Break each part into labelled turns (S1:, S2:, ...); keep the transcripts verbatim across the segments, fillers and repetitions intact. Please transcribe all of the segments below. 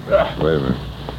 S1: Wait a minute.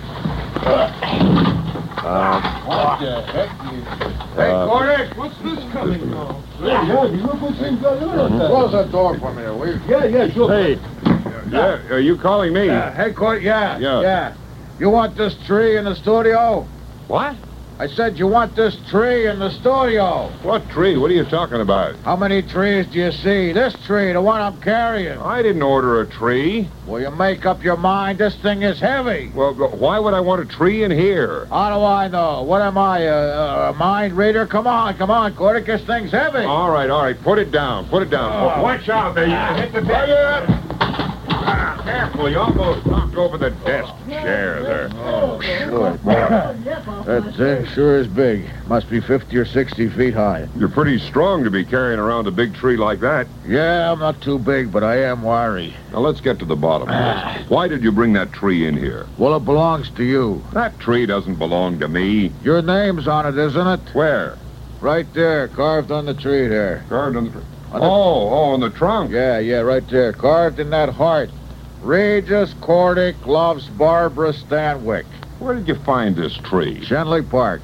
S1: Uh,
S2: What the heck? You... Hey,
S1: Uh,
S2: Cordick, what's this coming from?
S3: Yeah, yeah, you look what's in going on.
S2: Close that door for me, will you?
S3: Yeah, yeah, sure.
S1: hey, yeah, are you calling me?
S2: Uh, hey, Cordick, yeah,
S1: Yeah.
S2: yeah. You want this tree in the studio?
S1: What?
S2: I said you want this tree in the studio.
S1: What tree? What are you talking about?
S2: How many trees do you see? This tree, the one I'm carrying.
S1: I didn't order a tree.
S2: Well, you make up your mind. This thing is heavy.
S1: Well, why would I want a tree in here?
S2: How do I know? What am I, a, a mind reader? Come on, come on, Cordick. This thing's heavy.
S1: All right, all right. Put it down. Put it down.
S2: Oh.
S1: Watch out there. You hit the desk. Ah, careful. You almost knocked over the desk chair there.
S2: Oh, sure. That thing sure is big. Must be fifty or sixty feet high.
S1: You're pretty strong to be carrying around a big tree like that.
S2: Yeah, I'm not too big, but I am wiry.
S1: Now, let's get to the bottom of this. Why did you bring that tree in here?
S2: Well, it belongs to you.
S1: That tree doesn't belong to me.
S2: Your name's on it, isn't it?
S1: Where?
S2: Right there, carved on the tree there.
S1: Carved on the tree.
S2: On the-
S1: Oh, oh, on the trunk.
S2: Yeah, yeah, right there. Carved in that heart. Regis Cordick loves Barbara Stanwyck.
S1: Where did you find this tree?
S2: Shenley Park.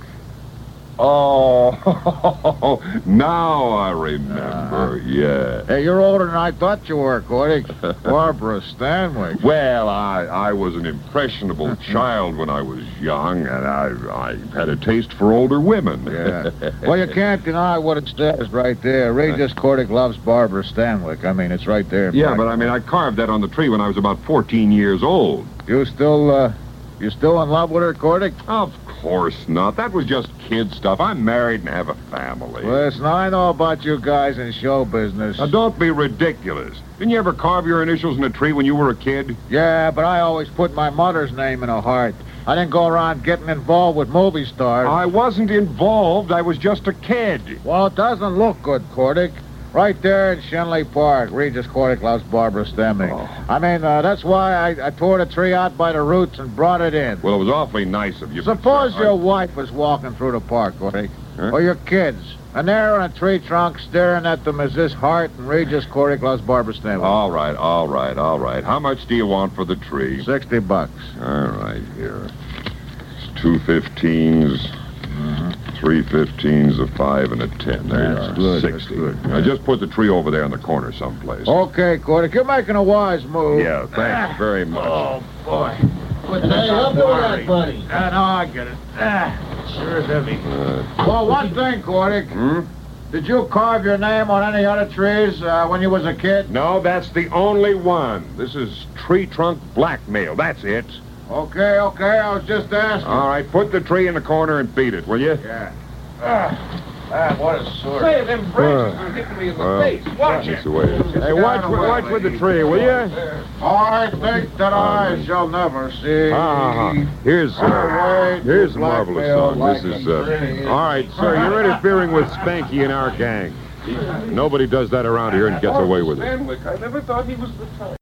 S1: Oh, now I remember. Yeah.
S2: Hey, you're older than I thought you were, Cordick. Barbara Stanwyck.
S1: Well, I, I was an impressionable child when I was young, and I, I had a taste for older women.
S2: Yeah. Well, you can't deny what it says right there. Regis Cordick loves Barbara Stanwyck. I mean, it's right there.
S1: Yeah,
S2: Black.
S1: but I mean, I carved that on the tree when I was about fourteen years old.
S2: You still, uh, you still in love with her, Cordick?
S1: Of course not. That was just kid stuff. I'm married and have a family.
S2: Listen, I know about you guys in show business.
S1: Now, don't be ridiculous. Didn't you ever carve your initials in a tree when you were a kid?
S2: Yeah, but I always put my mother's name in a heart. I didn't go around getting involved with movie stars.
S1: I wasn't involved. I was just a kid.
S2: Well, it doesn't look good, Cordick. Right there in Shenley Park, Regis Cordick loves Barbara Stanwyck.
S1: Oh.
S2: I mean, uh, that's why I, I tore the tree out by the roots and brought it in.
S1: Well, it was awfully nice of you. but,
S2: Suppose
S1: uh,
S2: your wife was walking through the park, Cordick,
S1: Huh?
S2: or your kids, and they're on a tree trunk staring at them as this heart and Regis Cordick loves Barbara Stanwyck.
S1: All right, all right, all right. How much do you want for the tree?
S2: Sixty bucks.
S1: All right, here. It's two fifteens, three fifteens, a five, and a ten. There
S2: That's
S1: you are.
S2: good, that's
S1: Sixty.
S2: good.
S1: Now, just put the tree over there in the corner someplace.
S2: Okay, Cordick, you're making a wise move.
S1: Yeah, thanks very much.
S2: Oh, boy. But
S3: Hey, I'll do that, buddy.
S2: Ah, no, I get it. Ah, sure is heavy.
S1: Uh,
S2: Well, one thing, Cordick.
S1: hmm?
S2: Did you carve your name on any other trees uh, when you was a kid?
S1: No, that's the only one. This is tree trunk blackmail. That's it.
S2: Okay, okay, I was just asking.
S1: All right, put the tree in the corner and beat it, will you?
S2: Yeah. Ah, ah, what a sword.
S4: Say, them branches are hitting me in the
S1: Well,
S4: face. Watch
S1: That's
S4: it.
S1: the way it is. Hey, watch, watch with the tree, will you?
S2: I think that I shall never see.
S1: Ah, here's uh,
S2: Highway to
S1: here's a marvelous
S2: blackmail
S1: song.
S2: like
S1: This is
S2: a
S1: uh,
S2: dream.
S1: all right, sir. You're interfering with Spanky and our gang. Nobody does that around here and gets away with it.
S4: Stanwyck, I never thought he was the type.